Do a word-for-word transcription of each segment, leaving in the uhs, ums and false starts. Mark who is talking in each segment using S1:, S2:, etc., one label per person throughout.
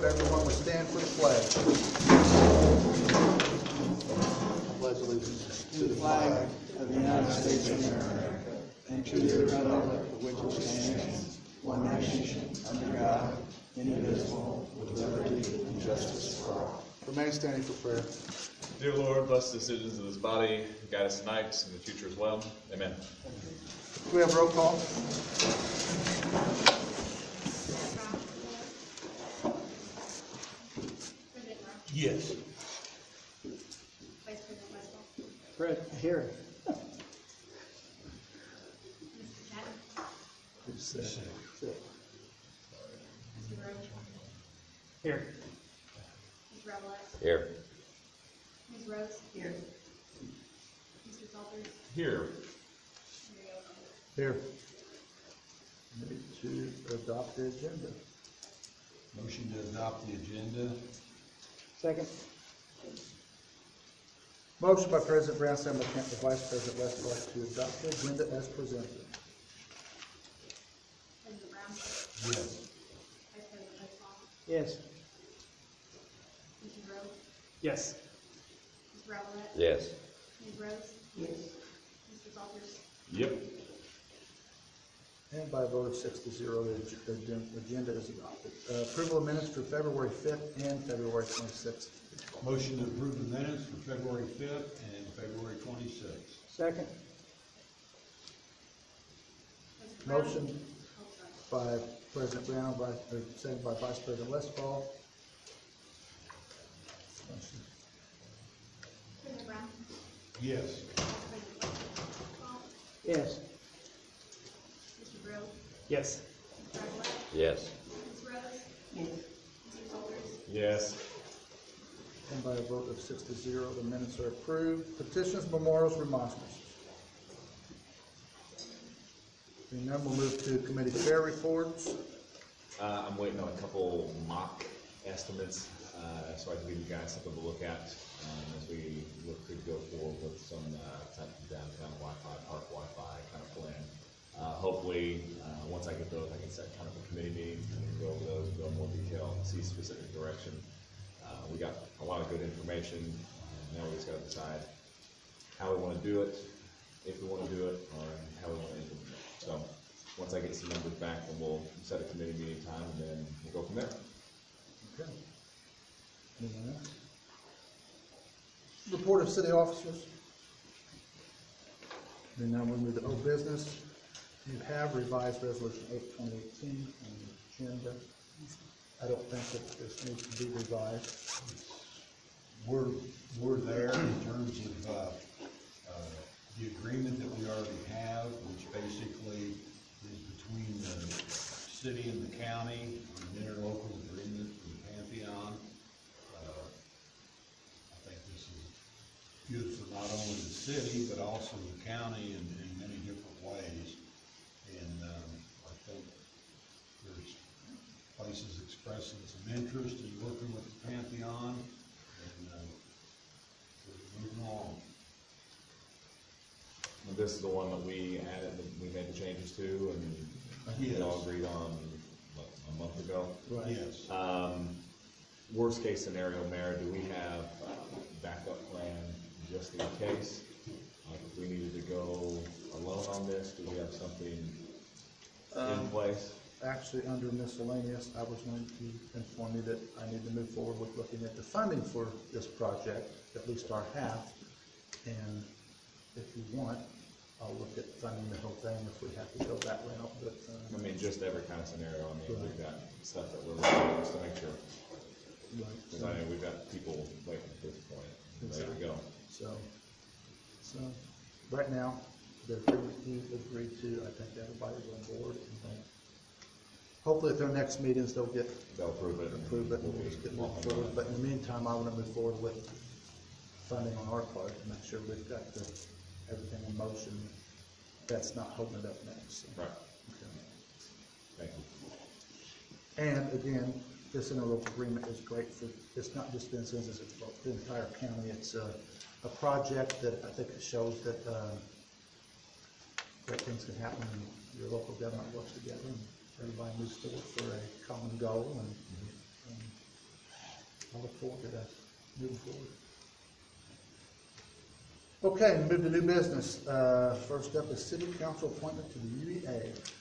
S1: everyone would stand for the pledge. I pledge allegiance
S2: To the flag of the United States of America and to the republic for which it stands, one nation, under God, indivisible, with liberty and justice for all.
S1: Remain standing for prayer.
S3: Dear Lord, bless the decisions of this body, guide us tonight and in the future as well. Amen.
S1: Do we have roll call?
S4: Yes.
S5: Vice President Westphal.
S2: Fred, here.
S5: Mister Chadden. Mister Roach.
S2: Here.
S5: Mister Revelette.
S3: Here.
S5: Miz Rose. Here. Mister Salters.
S3: Here.
S5: Mayor Yocum.
S1: Here. Need to adopt the agenda.
S4: Motion to adopt the agenda.
S2: Second.
S1: Motion by President Brown, second by Vice President Westphal to adopt the agenda as presented.
S5: President Brown.
S4: Yes.
S5: Vice President Westphal.
S2: Yes.
S5: Mister Rose.
S2: Yes.
S5: Mister Revelette.
S3: Yes.
S5: Miz Rose.
S2: Yes.
S5: Mister Salters.
S3: Yep.
S1: And by a vote of six to zero, the ag- the agenda is adopted. Uh, Approval of minutes for February fifth and February twenty-sixth.
S4: Motion to approve the minutes for February fifth and February twenty-sixth.
S2: Second.
S5: President Brown.
S1: Motion
S5: Oh, sorry.
S1: by President Brown, by, or second by Vice President Westphal.
S5: President Brown.
S4: Yes.
S5: Vice President Westphal.
S2: Yes.
S5: Mister Grove.
S2: Yes.
S5: Mister Revelette.
S3: Yes.
S5: Miz Rose. Yes. Mister Salters.
S3: Yes.
S1: And by a vote of six to zero, the minutes are approved. Petitions, memorials, remonstrances. Being none, we'll move to committee chair reports.
S3: Uh, I'm waiting on a couple mock estimates, uh, so I can give you guys something to look at, um, as we look to go forward with some, uh, type of downtown Wi-Fi, park Wi-Fi kind of plan. Uh, hopefully, uh, once I get those, I can set kind of a committee meeting and go over those, go in more detail, see specific direction. Uh, we got a lot of good information, and now we just gotta decide how we wanna do it, if we wanna do it, or how we wanna implement it. So, once I get some numbers back, then we'll set a committee meeting time, and then we'll go from there.
S1: Okay. Anyone else? Report of city officers. And now we'll move to old business. You have revised resolution eight twenty eighteen on the agenda. I don't think that this needs to be revised.
S4: We're, we're there in terms of, uh, uh, the agreement that we already have, which basically is between the city and the county, an interlocal agreement for the Pantheon. Uh, I think this is good for not only the city, but also the county in, in many different ways. And, um, I think there's places expressing some interest in working with the Pantheon, and, uh, we're moving along.
S3: And this is the one that we added, that we made the changes to, and we all
S4: Yes.
S3: agreed on, what, a month ago?
S1: Right.
S4: Yes.
S3: Um, worst case scenario, Mayor, do we have um, backup plan just in case? Like if we needed to go alone on this, do we have something in
S1: Um,
S3: place?
S1: Actually, under miscellaneous, I was going to inform you that I need to move forward with looking at the funding for this project, at least our half. And if you want, I'll look at funding the whole thing if we have to go that route, but,
S3: I
S1: uh,
S3: mean, just every kind of scenario, I mean, we've
S1: Right.
S3: got stuff that we're looking at just to make sure,
S1: right,
S3: because I mean, we've got people waiting at this point, ready to go.
S1: so, so, right now, the agreement he agreed to, I think everybody's on board. And then hopefully at their next meetings, they'll get,
S3: They'll approve it. and
S1: approve it, and
S3: we'll
S1: we'll
S3: be
S1: just get
S3: off
S1: moving
S3: and
S1: forward.
S3: running.
S1: But in the meantime, I want to move forward with funding on our part to make sure we've got the, everything in motion. That's not holding it up next. so.
S3: Right,
S1: Okay.
S3: thank you.
S1: And again, this interlocal agreement is great for, it's not just Vincennes, it's for the entire county. It's a, a project that I think it shows that, uh, great things can happen when your local government works together and everybody moves forward for a common goal. And, and I look forward to that, moving forward. Okay, move to new business. Uh, first up is city council appointment to the U E A.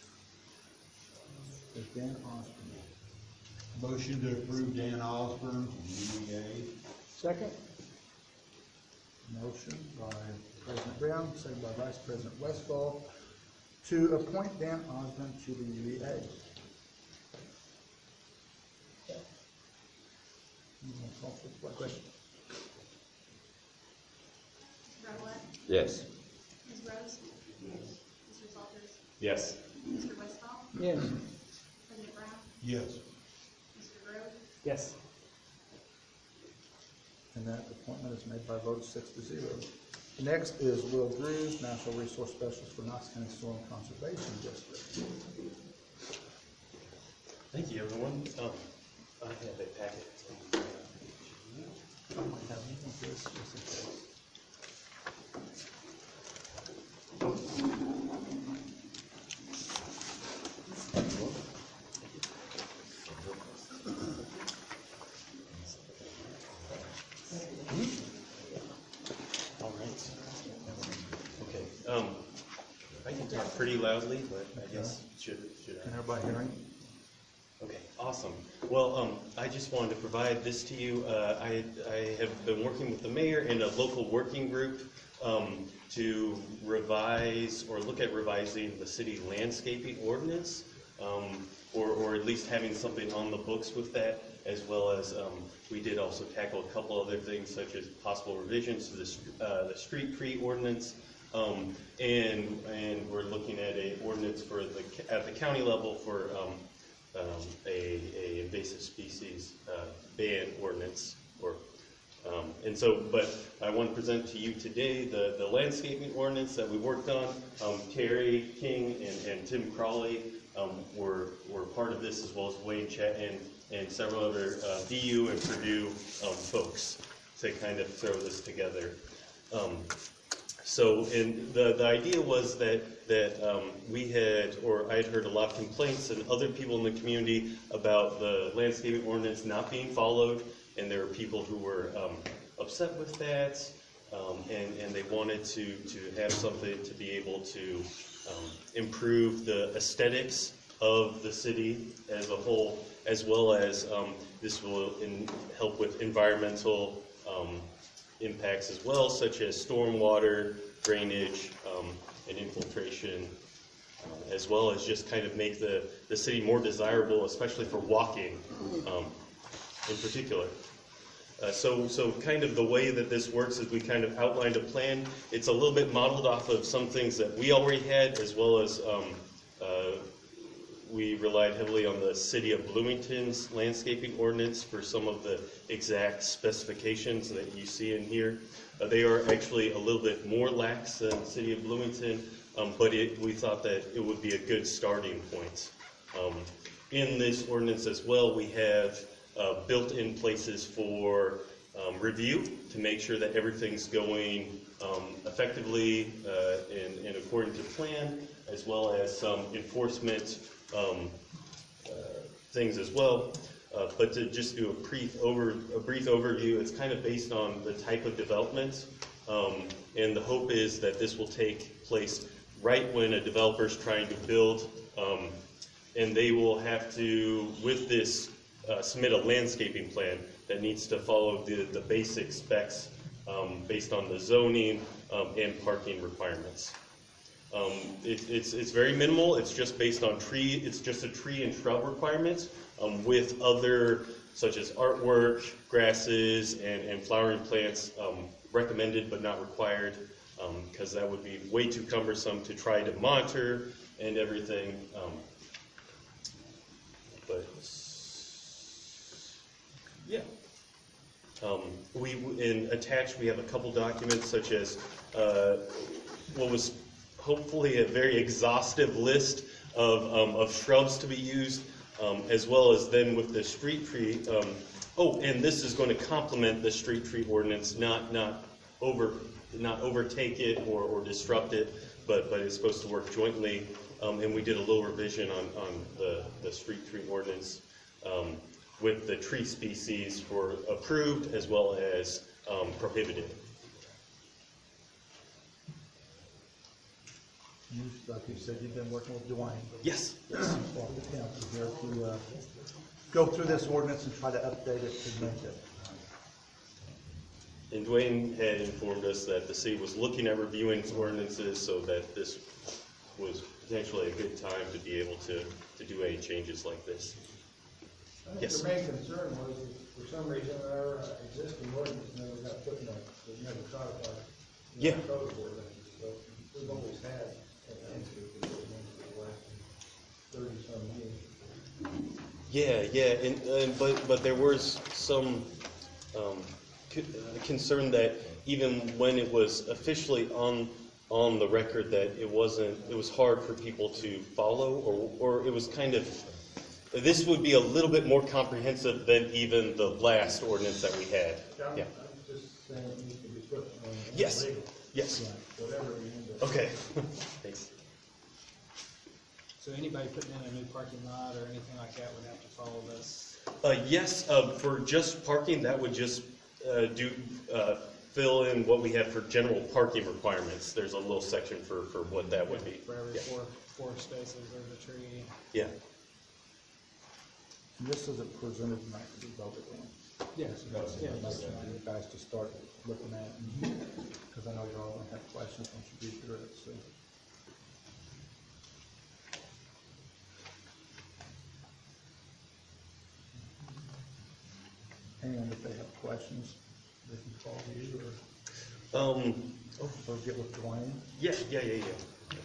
S1: Is Dan Osborne.
S4: Motion to approve Dan Osborne from U E A.
S1: Second. Motion by President Brown, second by Vice President Westfall, to appoint Dan Osborne to the U E A. You want to call for the question?
S5: Mister Bartlett?
S6: Yes.
S5: Miz Rose? Yes. Mister Salters?
S3: Yes.
S5: Mister Westfall?
S2: Yes.
S5: President Brown?
S4: Yes.
S5: Mister Grove?
S7: Yes.
S1: And that appointment is made by vote of six to zero. Next is Will Drews, Natural Resource Specialist for Knox County Soil and Conservation District.
S8: Thank you, everyone. Um, I have a packet.
S1: I might have any of this, just in case.
S8: All right. Okay. Um, I can talk pretty loudly, but I guess should should
S1: Can
S8: I?
S1: everybody hear him?
S8: Okay, awesome. Well, um, I just wanted to provide this to you. Uh, I, I have been working with the mayor in a local working group um, to revise or look at revising the city landscaping ordinance, um, or, or at least having something on the books with that, as well as um, we did also tackle a couple other things such as possible revisions to the, uh, the street tree ordinance. Um, and, and we're looking at a ordinance for the, at the county level for um, Um, a, a invasive species uh, ban ordinance, or um, and so. But I want to present to you today the, the landscaping ordinance that we worked on. Um, Terry King and, and Tim Crawley um, were were part of this, as well as Wayne Chatton and several other uh, V U and Purdue um, folks to kind of throw this together. Um, So, and the, the idea was that, that um, we had, or I had heard a lot of complaints and other people in the community about the landscaping ordinance not being followed, and there were people who were um, upset with that, um, and, and they wanted to, to have something to be able to um, improve the aesthetics of the city as a whole, as well as um, this will in, help with environmental um, impacts as well, such as stormwater, drainage, um, and infiltration, um, as well as just kind of make the, the city more desirable, especially for walking um, in particular. Uh, so, so kind of the way that this works is we kind of outlined a plan. It's a little bit modeled off of some things that we already had, as well as um, uh, we relied heavily on the City of Bloomington's landscaping ordinance for some of the exact specifications that you see in here. Uh, they are actually a little bit more lax than the City of Bloomington, um, but it, we thought that it would be a good starting point. Um, in this ordinance as well, we have uh, built-in places for um, review to make sure that everything's going um, effectively uh, and, and according to plan, as well as some enforcement Um, uh, things as well, uh, but to just do a brief over a brief overview, it's kind of based on the type of development, um, and the hope is that this will take place right when a developer's trying to build, um, and they will have to, with this, uh, submit a landscaping plan that needs to follow the, the basic specs um, based on the zoning um, and parking requirements. Um, it, it's, it's very minimal. It's just based on tree, it's just a tree and shrub requirements um, with other, such as artwork, grasses, and, and flowering plants um, recommended but not required, because um, that would be way too cumbersome to try to monitor and everything. Um, but, yeah. Um, we, in attached, we have a couple documents such as uh, what was hopefully a very exhaustive list of, um, of shrubs to be used, um, as well as then with the street tree. Um, oh, and this is going to complement the street tree ordinance, not not over not overtake it or, or disrupt it, but but it's supposed to work jointly. Um, and we did a little revision on on the the street tree ordinance. Um, with the tree species for approved as well as um, prohibited.
S1: You, like you said, you've been working with Dwayne.
S8: Yes, yes.
S1: Well, the council here to, uh, go through this ordinance and try to update it to make it.
S8: And Dwayne had informed us that the city was looking at reviewing ordinances, so that this was potentially a good time to be able to, to do any changes like this.
S6: I think
S8: Yes.
S6: the main concern was that for some reason our uh, existing ordinance never got footnotes, it never codified. in the
S8: Yeah.
S6: Code ordinances, so we've always had an answer to the ordinance for the last thirty some years.
S8: Yeah, yeah, and, and but but there was some um, co- uh, concern that even when it was officially on on the record, that it wasn't, it was hard for people to follow, or or it was kind of, this would be a little bit more comprehensive than even the last ordinance that we had.
S6: I'm,
S8: Yeah.
S6: I'm just saying it needs to be put on.
S8: Yes.
S6: legal,
S8: Yes.
S6: Whatever you end up.
S8: Okay. Thanks.
S7: So anybody putting in a new parking lot or anything like that would have to follow this?
S8: Uh, yes, uh, for just parking, that would just uh, do uh, fill in what we have for general parking requirements. There's a little section for, for what that would be.
S7: For every
S8: Yeah.
S7: four, four spaces there's a tree.
S8: Yeah.
S1: And this isn't presented tonight to be voted on.
S7: Yes.
S1: Yeah, that's for you guys to start looking at, because I know you're all gonna have questions once you read through it, so. And if they have questions, they can call you or,
S8: Um,
S1: or get with Dwayne.
S8: yeah, yeah, yeah, yeah.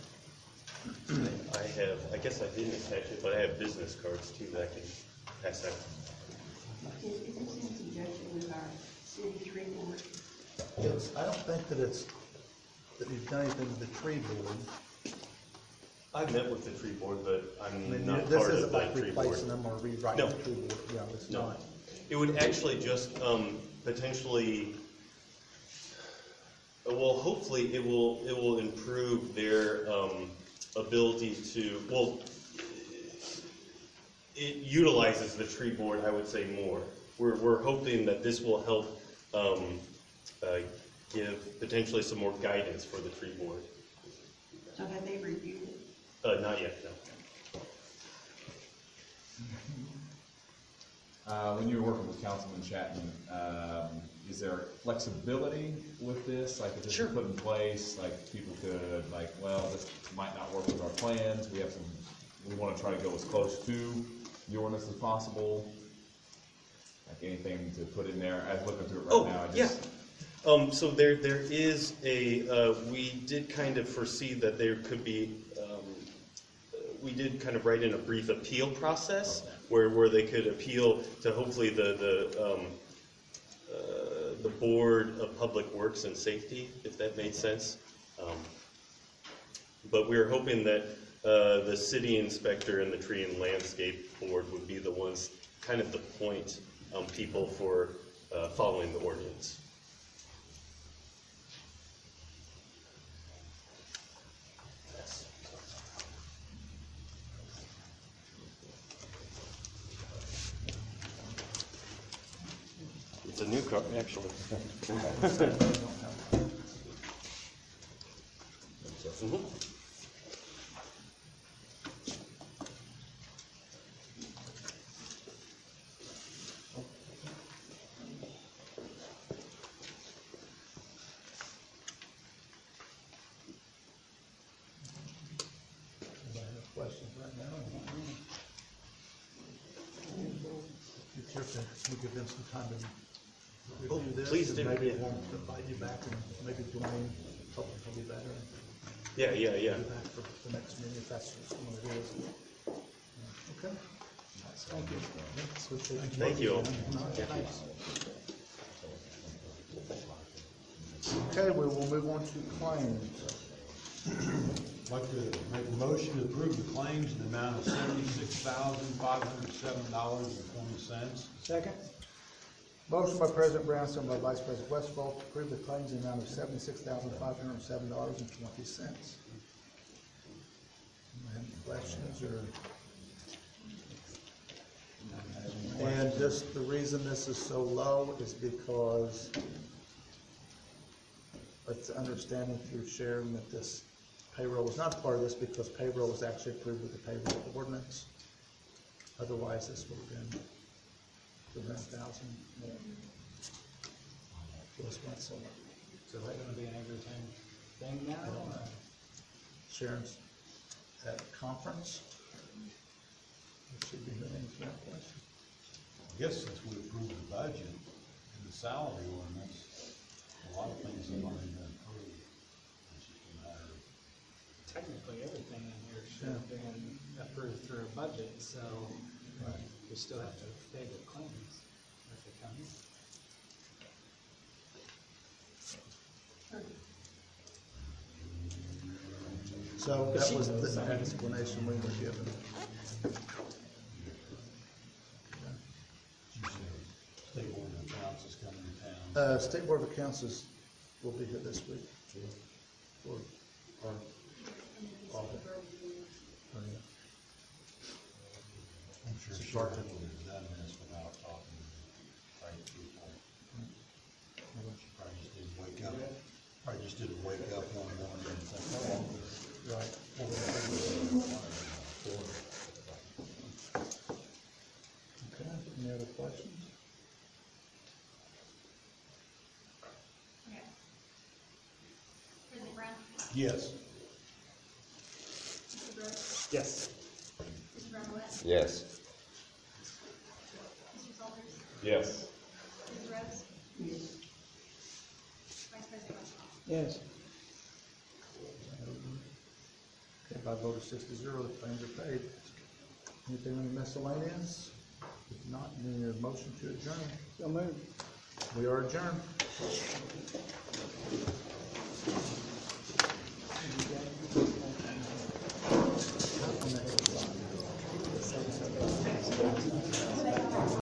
S8: I have, I guess I didn't attach it, but I have business cards too that I can pass out.
S9: Is, is this in conjunction with our city tree board?
S1: It's, I don't think that it's, that you've done anything with the tree board.
S8: I met with the tree board, but
S1: I
S8: I'm
S1: mean,
S8: not
S1: this
S8: part of
S1: isn't
S8: the
S1: like
S8: tree board.
S1: replacing them or rewriting
S8: No.
S1: the tree board, yeah, it's
S8: No,
S1: not.
S8: it would actually just um, potentially, uh, well, hopefully it will, it will improve their um, ability to, well, it utilizes the tree board, I would say, more. We're, we're hoping that this will help um, uh, give potentially some more guidance for the tree board.
S9: So have they reviewed it?
S8: Uh, not yet, no.
S3: Uh, when you were working with Councilman Chapman, um, is there flexibility with this? Like if this
S8: Sure.
S3: is put in place, like people could, like, well, this might not work with our plans. We have some, we want to try to go as close to the ordinance as possible. Like anything to put in there? I'm looking through it right
S8: Oh,
S3: now. I
S8: yeah.
S3: just-
S8: Um, so there, there is a, uh, we did kind of foresee that there could be, um, uh, we did kind of write in a brief appeal process where, where they could appeal to hopefully the, the, um, uh, the Board of Public Works and Safety, if that made sense. Um, But we were hoping that, uh, the city inspector and the tree and landscape board would be the ones, kind of the point, um, people for, uh, following the ordinance. It's a new car, actually. Mhm.
S1: Anybody have questions right now? It's your turn. You give them some time to
S8: Oh,
S1: review this.
S8: please
S1: and
S8: do,
S1: Maybe
S8: yeah.
S1: we'll invite you back and maybe Dwayne, hopefully he'll be better. and
S8: Yeah, yeah, yeah.
S1: Be back for the next meeting if that's what it is. Okay? Thank you.
S8: Thank you all.
S1: Thanks. Okay, we will move on to claims.
S4: I'd like to make a motion to approve the claims in the amount of seventy-six thousand, five hundred seven dollars and twenty cents.
S1: Second. Motion by President Brown, second by Vice President Westfall to approve the claims in the amount of seventy-six thousand, five hundred and seven dollars and twenty cents. Any questions or?
S2: And
S1: this, the reason this is so low is because it's understanding through Sharon that this payroll was not part of this because payroll was actually approved with the payroll ordinance. Otherwise, this would have been the nine thousand. Plus one, so
S7: So is that gonna be an every time thing now? or-
S1: Sharon's at conference. It should be the answer to that question.
S4: I guess since we approved the budget and the salary ordinance, a lot of things have already been approved. It's just a matter of,
S7: Technically, everything in here should have been approved through a budget, so we still have to pay the claims if they come in.
S1: So that was the explanation we were given.
S4: you said, state board of accounts is coming to town.
S1: Uh, State Board of Accounts is, will be here this week for our audit. Oh, yeah.
S4: I'm sure
S1: It's
S4: Sharon
S1: hard to-
S4: would have done this without talking to the right people. She probably just didn't wake up, probably just didn't wake up one morning and think, oh,
S1: Right. Okay, any other questions?
S5: Okay. President Brown?
S4: yes.
S5: Mister Rhodes?
S7: Yes.
S5: Mister Romowitz?
S3: Yes.
S5: Mister Salters?
S3: Yes.
S5: Miz Rhodes?
S9: Yes.
S5: Vice President Westphal?
S7: Yes.
S1: Okay, by a vote of six to zero, the claims are paid. Anything on the miscellaneous? If not, need a motion to adjourn.
S7: So moved.
S1: We are adjourned.